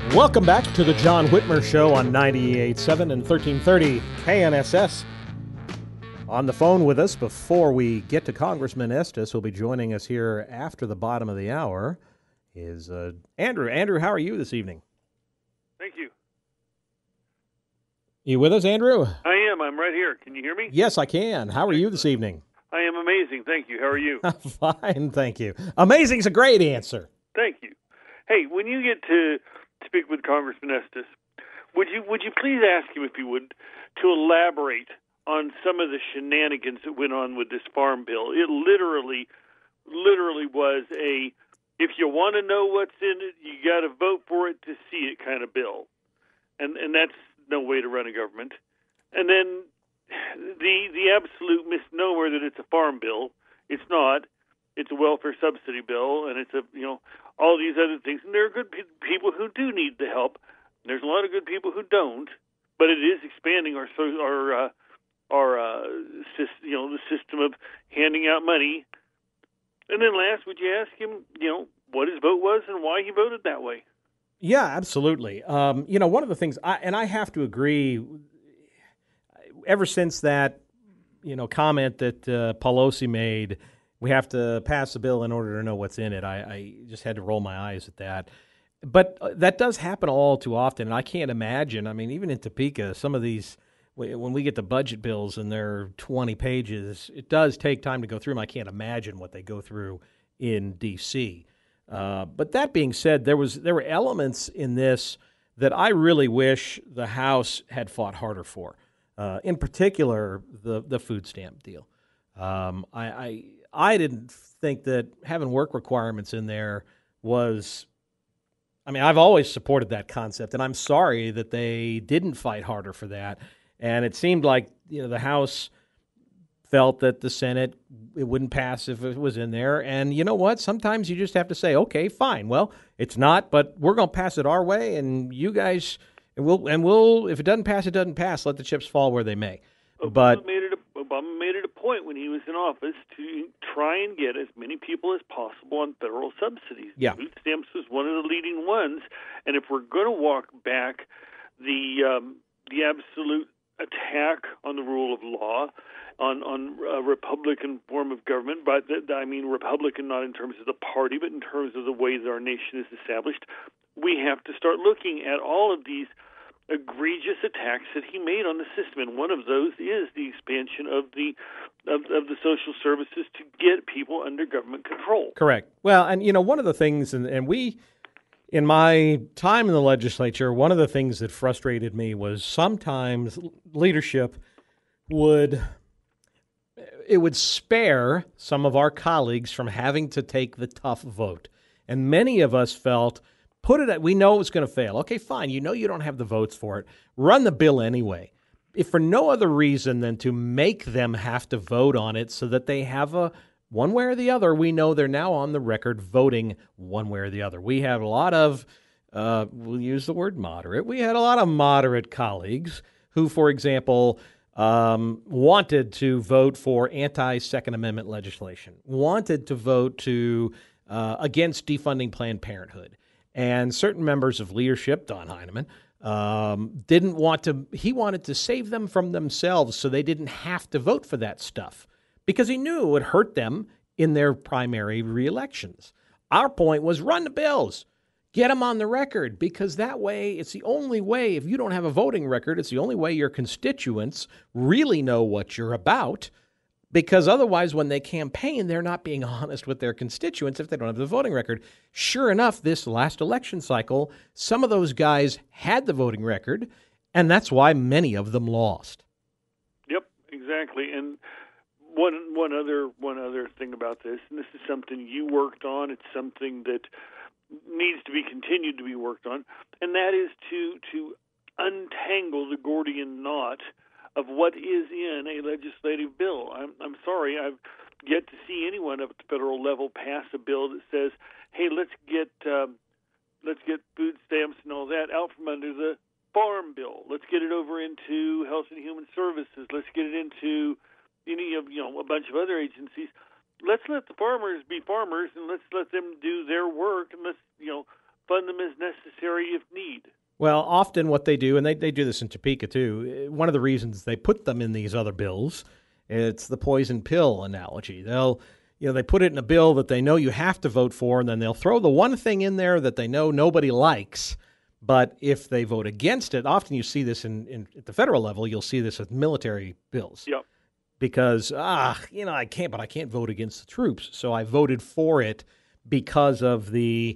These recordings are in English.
Welcome back to the John Whitmer Show on 98.7 and 1330 KNSS. On the phone with us before we get to Congressman Estes, who'll be joining us here after the bottom of the hour, is Andrew. Andrew, how are you this evening? Thank you. You with us, Andrew? I am. I'm right here. Can you hear me? Yes, I can. How are you this evening? I am amazing. Thank you. How are you? Fine, thank you. Amazing's a great answer. Thank you. Hey, when you get to speak with Congressman Estes, would you please ask him, if you would, to elaborate on some of the shenanigans that went on with this farm bill? It literally was a, if you want to know what's in it, you got to vote for it to see it kind of bill. And that's no way to run a government. And then the absolute misnomer that it's a farm bill. It's not. It's a welfare subsidy bill, and it's all these other things. And there are good people who do need the help. There's a lot of good people who don't. But it is expanding the system of handing out money. And then last, would you ask him, what his vote was and why he voted that way? Yeah, absolutely. One of the things, I have to agree, ever since that, comment that Pelosi made, we have to pass the bill in order to know what's in it, I just had to roll my eyes at that. But that does happen all too often, and I can't imagine. I mean, even in Topeka, some of these, when we get the budget bills and they're 20 pages, it does take time to go through them. I can't imagine what they go through in D.C., but that being said, there were elements in this that I really wish the House had fought harder for. In particular, the food stamp deal. I didn't think that having work requirements in there was. I mean, I've always supported that concept, and I'm sorry that they didn't fight harder for that. And it seemed like the House felt that the Senate, it wouldn't pass if it was in there. And you know what? Sometimes you just have to say, okay, fine. Well, it's not, but we're going to pass it our way, and you guys, we'll if it doesn't pass, it doesn't pass. Let the chips fall where they may. Obama made it a point when he was in office to try and get as many people as possible on federal subsidies. Yeah. Food stamps was one of the leading ones. And if we're going to walk back the absolute attack on the rule of law, on a Republican form of government, but I mean Republican not in terms of the party, but in terms of the way that our nation is established, we have to start looking at all of these egregious attacks that he made on the system, and one of those is the expansion of the social services to get people under government control. Correct. Well, and one of the things, and we, in my time in the legislature, one of the things that frustrated me was sometimes leadership would spare some of our colleagues from having to take the tough vote, and many of us felt, we know it's going to fail. Okay, fine. You don't have the votes for it. Run the bill anyway. If for no other reason than to make them have to vote on it so that they have one way or the other, we know they're now on the record voting one way or the other. We have a lot of, we'll use the word moderate. We had a lot of moderate colleagues who, for example, wanted to vote for anti-Second Amendment legislation, wanted to vote against defunding Planned Parenthood. And certain members of leadership, Don Heineman, didn't want to. He wanted to save them from themselves so they didn't have to vote for that stuff because he knew it would hurt them in their primary reelections. Our point was run the bills, get them on the record, because that way it's the only way. If you don't have a voting record, it's the only way your constituents really know what you're about. Because otherwise, when they campaign, they're not being honest with their constituents if they don't have the voting record. Sure enough, this last election cycle, some of those guys had the voting record, and that's why many of them lost. Yep, exactly. And one other thing about this, and this is something you worked on. It's something that needs to be continued to be worked on, and that is to untangle the Gordian knot of what is in a legislative bill. I'm sorry, I've yet to see anyone at the federal level pass a bill that says, "Hey, let's get food stamps and all that out from under the farm bill. Let's get it over into Health and Human Services. Let's get it into a bunch of other agencies. Let's let the farmers be farmers, and let's let them do their work, and let's fund them as necessary if need. Well, often what they do, and they do this in Topeka too, one of the reasons they put them in these other bills, it's the poison pill analogy. They put it in a bill that they know you have to vote for, and then they'll throw the one thing in there that they know nobody likes. But if they vote against it, often you see this at the federal level, you'll see this with military bills. Yep. Because, I can't vote against the troops. So I voted for it because of that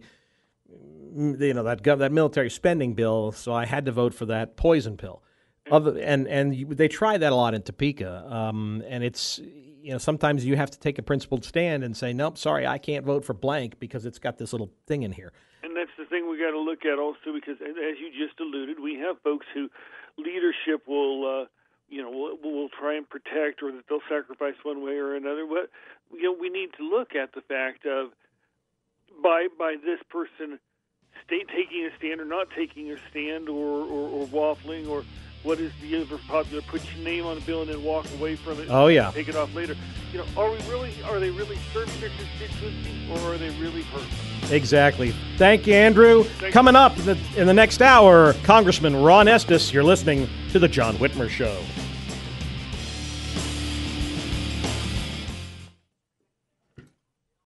military spending bill. So I had to vote for that poison pill. They try that a lot in Topeka. And it's, sometimes you have to take a principled stand and say, nope, sorry, I can't vote for blank because it's got this little thing in here. And that's the thing we got to look at also, because as you just alluded, we have folks who leadership will try and protect, or that they'll sacrifice one way or another. But we need to look at the fact of by this person taking a stand or not taking a stand, or waffling, or what is the ever popular put your name on a bill and then walk away from it. Oh yeah, take it off later. Are they really serving their constituency, or are they really hurting them? Exactly. Thank you, Andrew. Coming up in the next hour, Congressman Ron Estes. You're listening to The John Whitmer Show.